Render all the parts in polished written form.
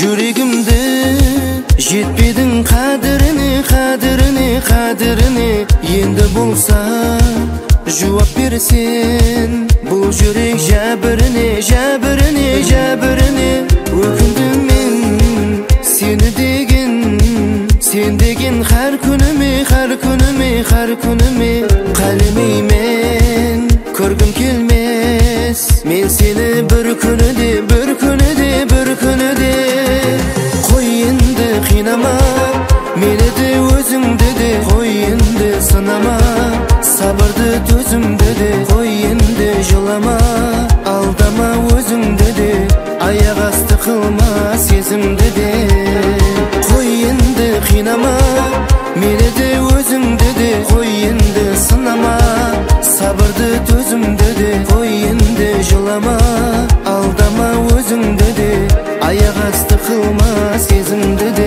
Жүрегімді жетпедің қадіріне енді болса жауап берсен бұл жүрек жәбіріне өкіндім мен сен деген har күніме қалемеймен көргім келмес мен сені бір күніде қой енді қинама мені де өзіңді де қой енді сынама сабырды төзімді де қой енді жылама алдама өзіңді де аяқ асты қылма сезімді де қой енді қинама мені де өзіңді де қой енді сынама сабырды төзімді де қой енді жылама алдама өзіңді де аяқ асты қылма сезімді де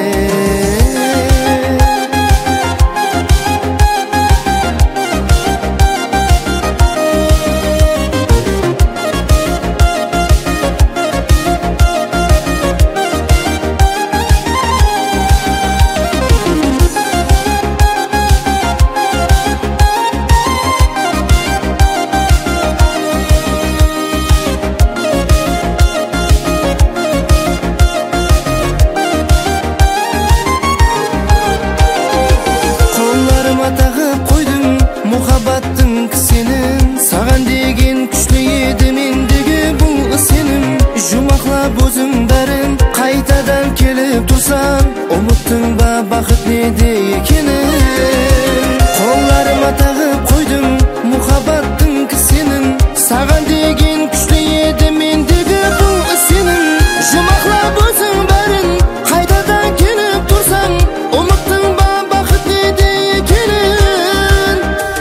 махаббаттың кісенін саған деген күшлі еді мендегі бұл сенім жұмақлап өзің бәрін қайтадан келіп тұрсаң ұмыттың ба бақыт неде екенін қолдарыма тағып қойдым махаббаттың кісенін саған деген күшлі еді мендегі бұл сенім жұмақлап өзің бәрін қайтадан келіп тұрсаң ұмыттың ба бақыт неде екенін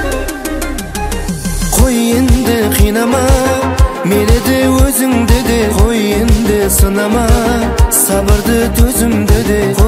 қой енді қинама мені де өзіңді де қой енді сынама сабырды төзімді де